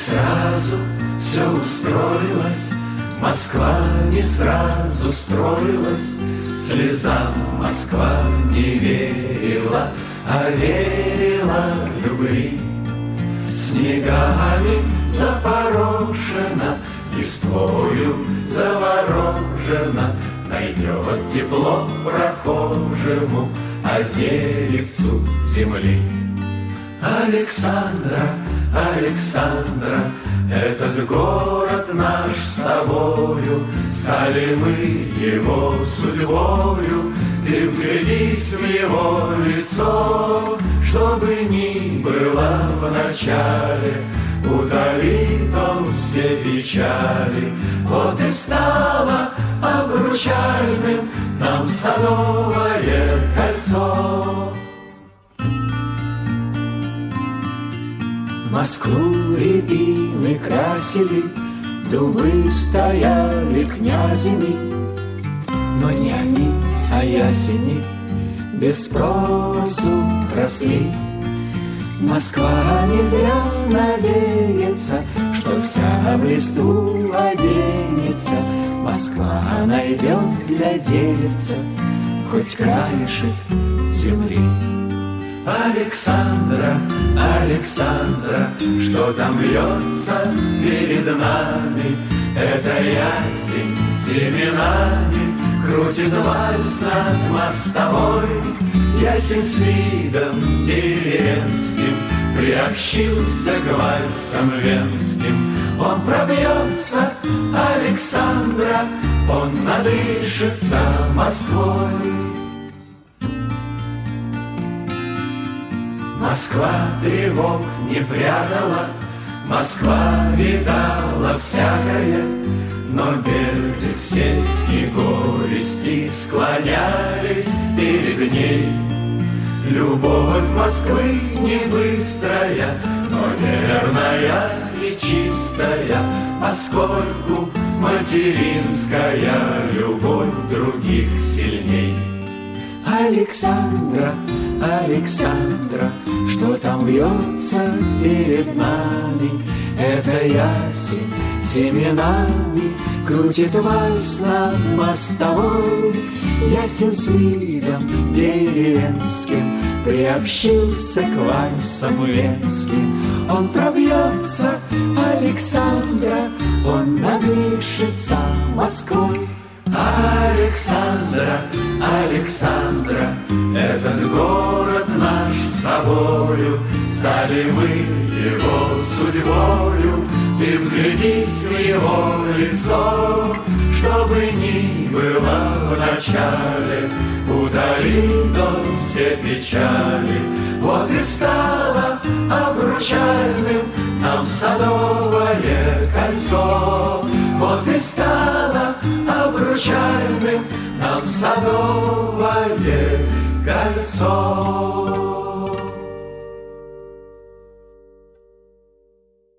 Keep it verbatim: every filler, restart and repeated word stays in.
сразу все устроилось, Москва не сразу строилась, слезам Москва не верила, а верила любви. Снегами запорошена, листвою заворожена, найдет тепло прохожему, а деревцу земли. Александра, Александра, этот город наш с тобою, стали мы его судьбою. Ты вглядись в его лицо, чтобы ни было в начале, утолит он все печали. Вот и стало обручальным нам садовое кольцо. Москву рябины красили, дубы стояли князями, но не они, а ясени без спросу росли. Москва не зря надеется, что вся в листву оденется. Москва найдет для деревца хоть краешек земли. Александра, Александра, что там льется перед нами? Это ясень семенами крутит вальс над мостовой. Ясень с видом деревенским приобщился к вальсам венским. Он пробьется, Александра, он надышится Москвой. Москва тревог не прятала, Москва видала всякое, но беды все и горести склонялись перед ней. Любовь Москвы не быстрая, но верная и чистая, поскольку материнская любовь других сильней. Александра, Александра, что там вьется перед нами? Это ясень семенами крутит вальс над мостовой. Ясень с видом деревенским приобщился к вальсам венским. Он пробьется, Александра, он надышится Москвой. Александра, Александра, этот город наш с тобою, стали мы его судьбою. Ты вглядись в его лицо, чтобы ни было в начале, утолит он все печали. Вот и стало обручальным нам садовое кольцо. Вот и стало обручальным нам садовое кольцо.